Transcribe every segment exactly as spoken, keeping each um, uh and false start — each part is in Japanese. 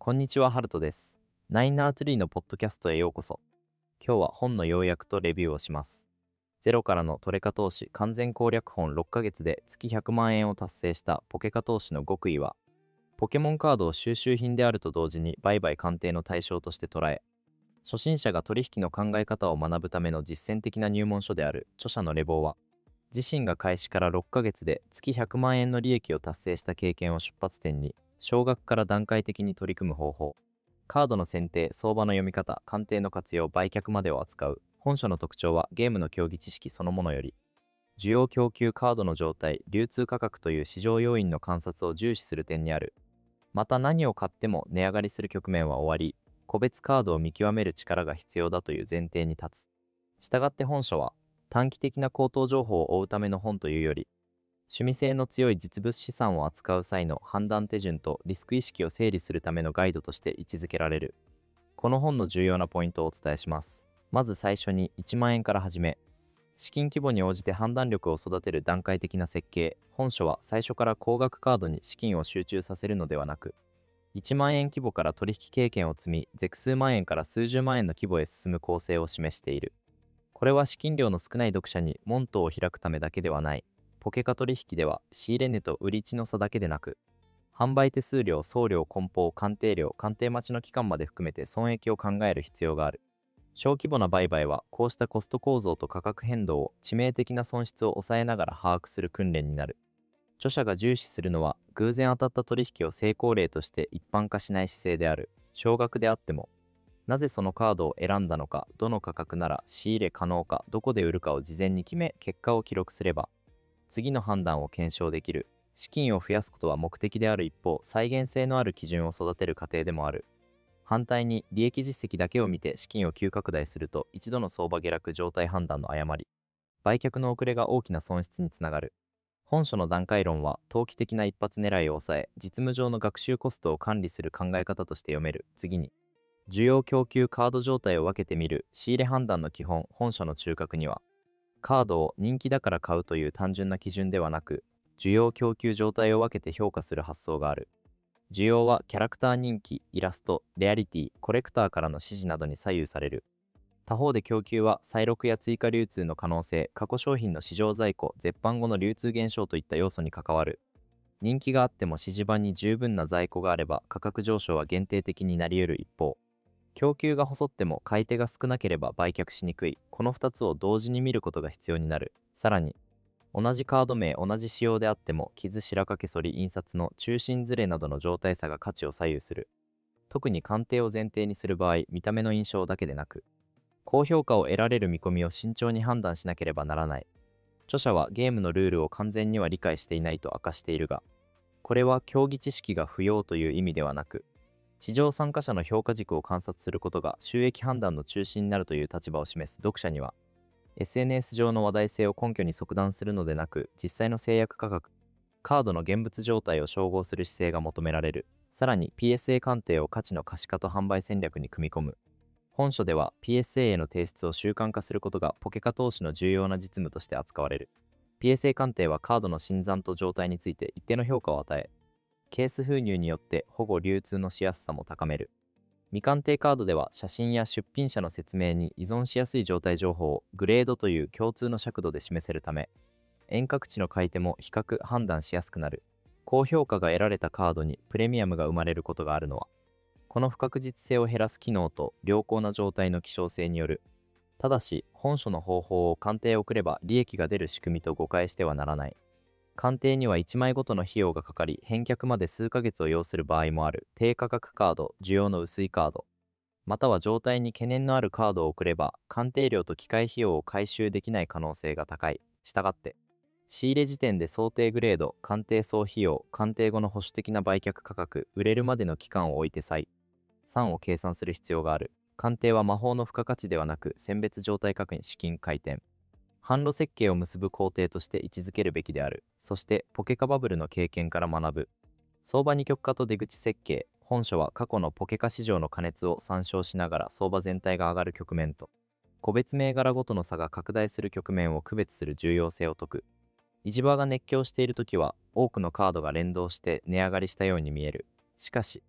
こんにちは、ハルトです。ナインアーツリーのポッドキャストへようこそ。今日は本の要約とレビューをします。ゼロからのトレカ投資完全攻略本ろっかげつで月ひゃくまん円を達成したポケカ投資の極意は、ポケモンカードを収集品であると同時に売買鑑定の対象として捉え、初心者が取引の考え方を学ぶための実践的な入門書である著者のレボーは、自身が開始からろっかげつで月ひゃくまん円の利益を達成した経験を出発点に、少額から段階的に取り組む方法、カードの選定、相場の読み方、鑑定の活用、売却までを扱う。本書の特徴はゲームの競技知識そのものより、需要供給カードの状態、流通価格という市場要因の観察を重視する点にある。また何を買っても値上がりする局面は終わり、個別カードを見極める力が必要だという前提に立つ。したがって本書は、短期的な高騰情報を追うための本というより、趣味性の強い実物資産を扱う際の判断手順とリスク意識を整理するためのガイドとして位置づけられる。この本の重要なポイントをお伝えします。まず最初にいちまん円から始め、資金規模に応じて判断力を育てる段階的な設計。本書は最初から高額カードに資金を集中させるのではなく、いちまん円規模から取引経験を積み、ゼク数万円から数十万円の規模へ進む構成を示している。これは資金量の少ない読者に門戸を開くためだけではない。ポケカ取引では仕入れ値と売り値の差だけでなく、販売手数料、送料、梱包、鑑定料、鑑定待ちの期間まで含めて損益を考える必要がある。小規模な売買はこうしたコスト構造と価格変動を致命的な損失を抑えながら把握する訓練になる。著者が重視するのは偶然当たった取引を成功例として一般化しない姿勢である。少額であっても、なぜそのカードを選んだのか、どの価格なら仕入れ可能か、どこで売るかを事前に決め、結果を記録すれば、次の判断を検証できる。資金を増やすことは目的である一方、再現性のある基準を育てる過程でもある。反対に、利益実績だけを見て資金を急拡大すると、一度の相場下落状態判断の誤り、売却の遅れが大きな損失につながる。本書の段階論は、投機的な一発狙いを抑え、実務上の学習コストを管理する考え方として読める。次に、需要供給カード状態を分けてみる。仕入れ判断の基本。本書の中核には、カードを人気だから買うという単純な基準ではなく、需要供給状態を分けて評価する発想がある。需要はキャラクター人気、イラスト、レアリティ、コレクターからの指示などに左右される。他方で供給は再録や追加流通の可能性、過去商品の市場在庫、絶版後の流通減少といった要素に関わる。人気があっても指示版に十分な在庫があれば価格上昇は限定的になり得る一方、供給が細っても買い手が少なければ売却しにくい。このふたつを同時に見ることが必要になる。さらに、同じカード名、同じ仕様であっても、傷、白掛け、反り、印刷の中心ずれなどの状態差が価値を左右する。特に鑑定を前提にする場合、見た目の印象だけでなく、高評価を得られる見込みを慎重に判断しなければならない。著者はゲームのルールを完全には理解していないと明かしているが、これは競技知識が不要という意味ではなく、市場参加者の評価軸を観察することが収益判断の中心になるという立場を示す。読者には、エスエヌエス 上の話題性を根拠に即断するのでなく、実際の制約価格、カードの現物状態を照合する姿勢が求められる。さらに ピーエスエー 鑑定を価値の可視化と販売戦略に組み込む。本書では ピーエスエー への提出を習慣化することがポケカ投資の重要な実務として扱われる。ピーエスエー 鑑定はカードの新残と状態について一定の評価を与え、ケース封入によって保護流通のしやすさも高める。未鑑定カードでは写真や出品者の説明に依存しやすい状態情報をグレードという共通の尺度で示せるため、遠隔地の買い手も比較判断しやすくなる。高評価が得られたカードにプレミアムが生まれることがあるのは、この不確実性を減らす機能と良好な状態の希少性による。ただし、本書の方法を鑑定を送れば利益が出る仕組みと誤解してはならない。鑑定にはいちまいごとの費用がかかり、返却まで数ヶ月を要する場合もある。低価格カード、需要の薄いカード、または状態に懸念のあるカードを送れば、鑑定料と機械費用を回収できない可能性が高い。したがって、仕入れ時点で想定グレード、鑑定総費用、鑑定後の保守的な売却価格、売れるまでの期間を置いて再算を計算する必要がある。鑑定は魔法の付加価値ではなく、選別状態確認、資金回転、販路設計を結ぶ工程として位置づけるべきである。そして、ポケカバブルの経験から学ぶ。相場二極化と出口設計。本書は過去のポケカ市場の過熱を参照しながら相場全体が上がる局面と、個別銘柄ごとの差が拡大する局面を区別する重要性を説く。市場が熱狂しているときは、多くのカードが連動して値上がりしたように見える。しかし、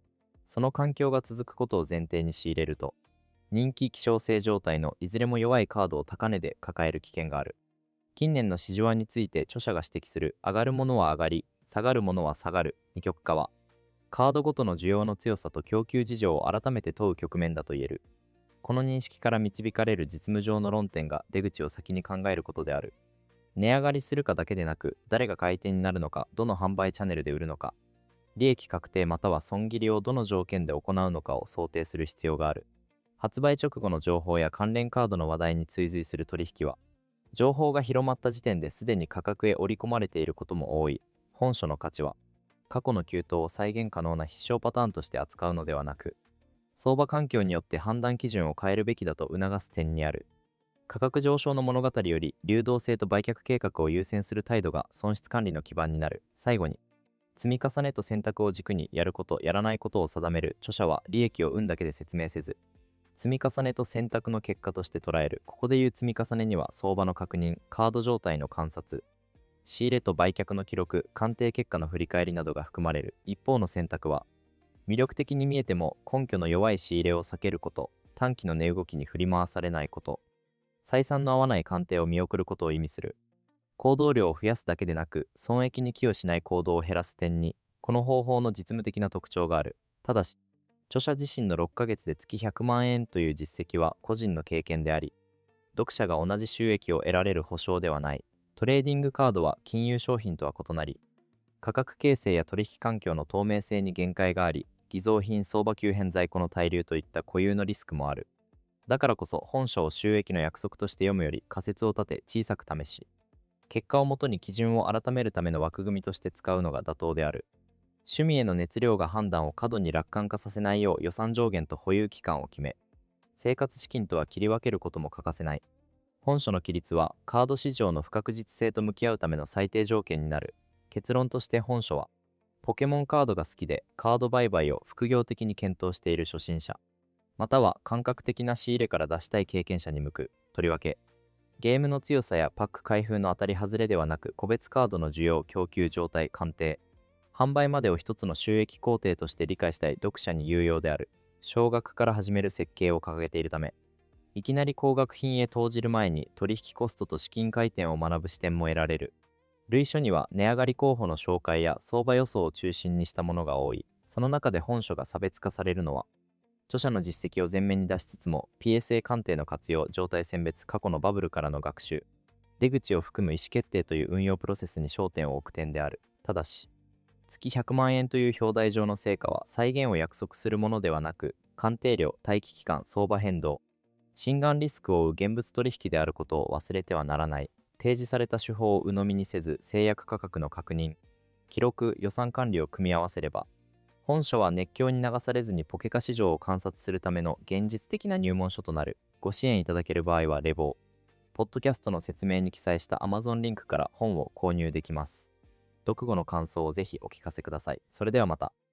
その環境が続くことを前提に仕入れると、人気希少性状態のいずれも弱いカードを高値で抱える危険がある。近年の市場について著者が指摘する上がるものは上がり、下がるものは下がる二極化は、カードごとの需要の強さと供給事情を改めて問う局面だと言える。この認識から導かれる実務上の論点が出口を先に考えることである。値上がりするかだけでなく、誰が買い手になるのか、どの販売チャンネルで売るのか、利益確定または損切りをどの条件で行うのかを想定する必要がある。発売直後の情報や関連カードの話題に追随する取引は、情報が広まった時点ですでに価格へ織り込まれていることも多い。本書の価値は、過去の急騰を再現可能な必勝パターンとして扱うのではなく、相場環境によって判断基準を変えるべきだと促す点にある。価格上昇の物語より流動性と売却計画を優先する態度が損失管理の基盤になる。最後に、積み重ねと選択を軸にやること、やらないことを定める。著者は利益を運だけで説明せず、積み重ねと選択の結果として捉える。ここでいう積み重ねには相場の確認、カード状態の観察、仕入れと売却の記録、鑑定結果の振り返りなどが含まれる。一方の選択は、魅力的に見えても根拠の弱い仕入れを避けること、短期の値動きに振り回されないこと、採算の合わない鑑定を見送ることを意味する。行動量を増やすだけでなく、損益に寄与しない行動を減らす点に、この方法の実務的な特徴がある。ただし、著者自身のろっかげつで月ひゃくまんえんという実績は個人の経験であり、読者が同じ収益を得られる保証ではない。トレーディングカードは金融商品とは異なり、価格形成や取引環境の透明性に限界があり、偽造品、相場急変在庫の滞留といった固有のリスクもある。だからこそ本書を収益の約束として読むより仮説を立て小さく試し、結果をもとに基準を改めるための枠組みとして使うのが妥当である。趣味への熱量が判断を過度に楽観化させないよう予算上限と保有期間を決め、生活資金とは切り分けることも欠かせない。本書の規律はカード市場の不確実性と向き合うための最低条件になる。結論として本書は、ポケモンカードが好きでカード売買を副業的に検討している初心者、または感覚的な仕入れから出したい経験者に向く。とりわけ、ゲームの強さやパック開封の当たり外れではなく、個別カードの需要、供給状態、鑑定、販売までを一つの収益工程として理解したい読者に有用である。少額から始める設計を掲げているため、いきなり高額品へ投じる前に取引コストと資金回転を学ぶ視点も得られる。類書には値上がり候補の紹介や相場予想を中心にしたものが多い。その中で本書が差別化されるのは、著者の実績を前面に出しつつも ピーエスエー 鑑定の活用、状態選別、過去のバブルからの学習、出口を含む意思決定という運用プロセスに焦点を置く点である。ただし、月ひゃくまんえんという表題上の成果は再現を約束するものではなく、鑑定量、待機期間、相場変動、真贋リスクを負う現物取引であることを忘れてはならない。提示された手法を鵜呑みにせず、制約価格の確認、記録、予算管理を組み合わせれば、本書は熱狂に流されずにポケカ市場を観察するための現実的な入門書となる。ご支援いただける場合はレボー、ポッドキャストの説明に記載した Amazon リンクから本を購入できます。読後の感想をぜひお聞かせください。それではまた。